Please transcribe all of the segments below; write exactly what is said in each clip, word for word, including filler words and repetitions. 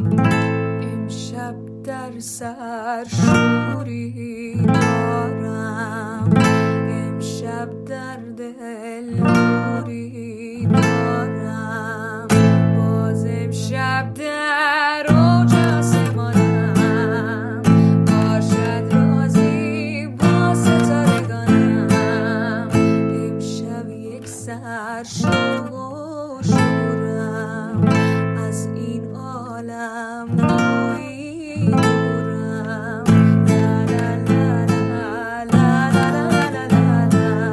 امشب در سر شوری دارم، امشب در دل نوری دارم، باز امشب در اوج آسمانم، باشد رازی با ستارگانم. امشب یک سر شوق و شورم، از این عالم روی دورم. لا لا لا لا لا لا لا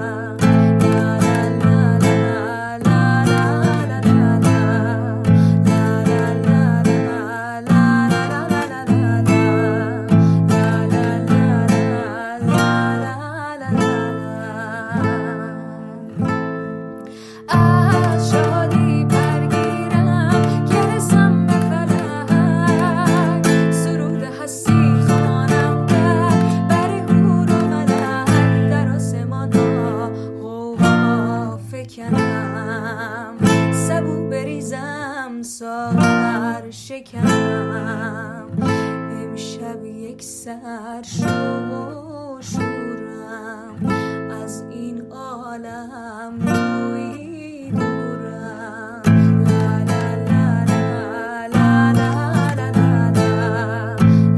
سبو بریزم ساغر شکنم. امشب یک سر شوق و شورم، از این عالم روی دورم. لا لا لا لا لا لا لا لا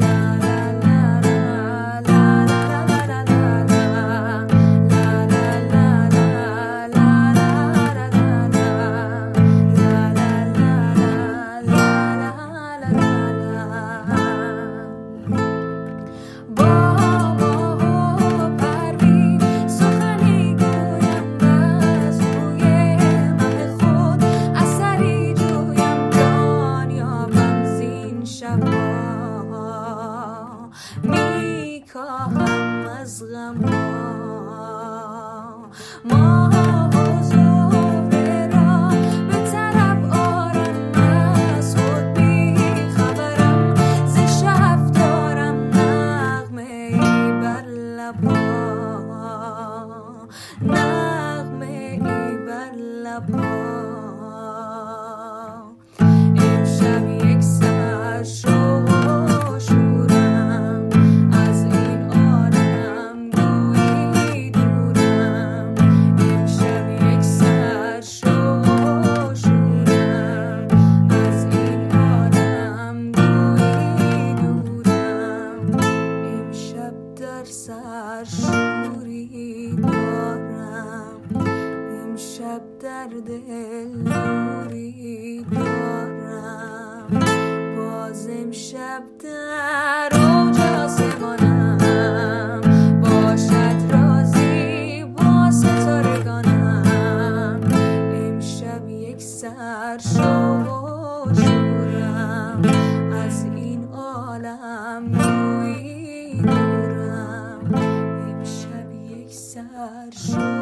میکاهم از غم ما حضور را به طرف آرم، از خود بی خبرم، ز شب دارم نغمه ای بر لبا، نغمه ای بر لبا. امشب یک سر شوق و شورم، از این عالم گویی دورم. امشب یک سر شوق و شورم، از این عالم گویی دورم. امشب در سر شوری دارم، امشب در دل نوری دارم، باز امشب در اوج آسمانم، باشد رازی با ستارگانم. امشب یک سر شوق و شورم، از این عالم روی دورم. امشب یک سر شوق